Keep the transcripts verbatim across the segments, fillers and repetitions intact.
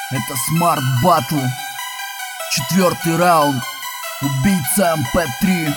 Это Smart Battle. Четвертый раунд. Убийца эм пэ три.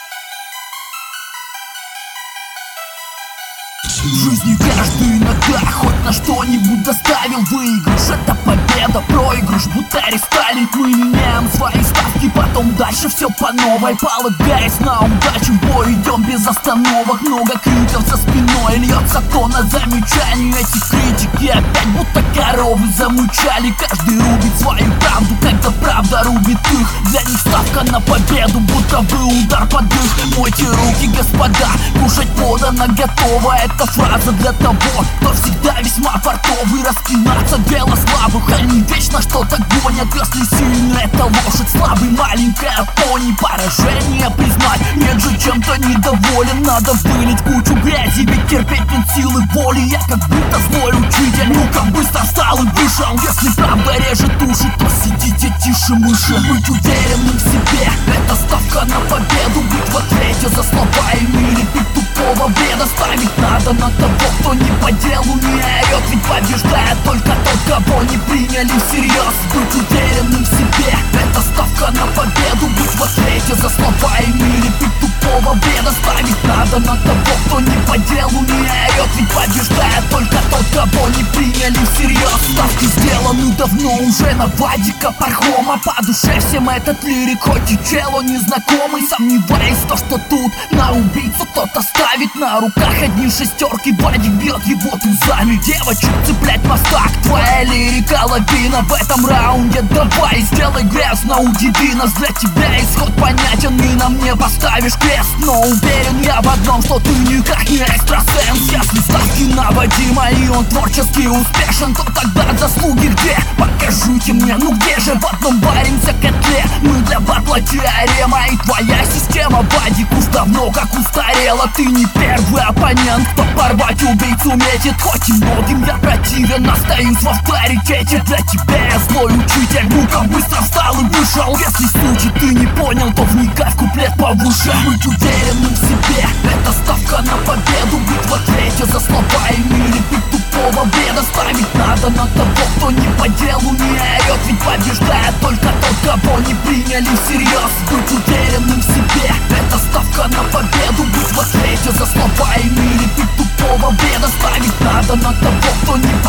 В жизни каждый иногда хоть на что-нибудь доставил выигрыш. Это победа, проигрыш, будто рестайлинг. Мы меняем свои ставки, потом дальше все по новой. Полагаясь на удачу, в бой идем без остановок. Много криков за спиной, льется тонна замечаний. Эти критики опять будто коровы замучали. Каждый рубит свою правду, когда правда рубит их. Для них ставка на победу, будто бы удар под дых. Мойте руки, господа, кушать подано готово. Это фраза для того, кто всегда весьма фартовый. Распинаться дело слабых, они вечно что-то гонят. Если сильный это лошадь, слабый маленькая пони. Поражение признать, нет же чем-то недоволен. Надо вылить кучу грязи, ведь терпеть нет силы воли. Я как будто злой учитель, ну-ка быстро встал и вышел. Если правда режет уши, то сидите тише мыши. Быть уверенным в себе, это ставка на победу. Быть в ответе за слова и не лепить тупого бреда. Ставить надо на того, кто не по делу не орет. Ведь побеждает только тот, кого не приняли всерьез. Быть уверенным в себе, это ставка на победу. Быть в ответе за слова и не лепить тупого бреда. Ставить надо на того, кто не по делу не орет. Ведь побеждает только тот, кого не приняли всерьез. Ставки сделаны давно уже на Вадика Пархома. По душе всем этот лирик, хоть и чел он незнакомый. Сомневаюсь, то что тут на убийцу кто-то ставит. На руках одни шестерки, Вадик бьет его тузами. Девочек цеплять мостак, твоя лирика лавина. В этом раунде давай сделай грязно, удиви нас. Для тебя исход понятен, и на мне поставишь крест. Но уверен я в одном, что ты никак не экстрасенс. Если ставки наводимы и он творчески успешен, то тогда заслуги где? Покажите мне, ну где же в одном варимся котле? Мы для батла теорема, и твоя система, Вадик, уж давно как устарела. Ты не первый оппонент, кто порвать убийцу метит. Хоть и многим я противен, остаюсь в авторитете. Для тебя я злой учитель, ну-ка быстро встал и вышел. Если сути ты не понял, то вникай в куплет повыше. Быть уверенным в себе, это ставка на победу. Быть в ответе за слова и не лепить тупого бреда. Ставить надо на того, кто не по делу не орет. Ведь побеждает только тот, кого не приняли всерьез. Быть уверенным в себе, это ставка на победу. Быть в ответе за слова и не лепить тупого бреда. Ставить надо на того, кто не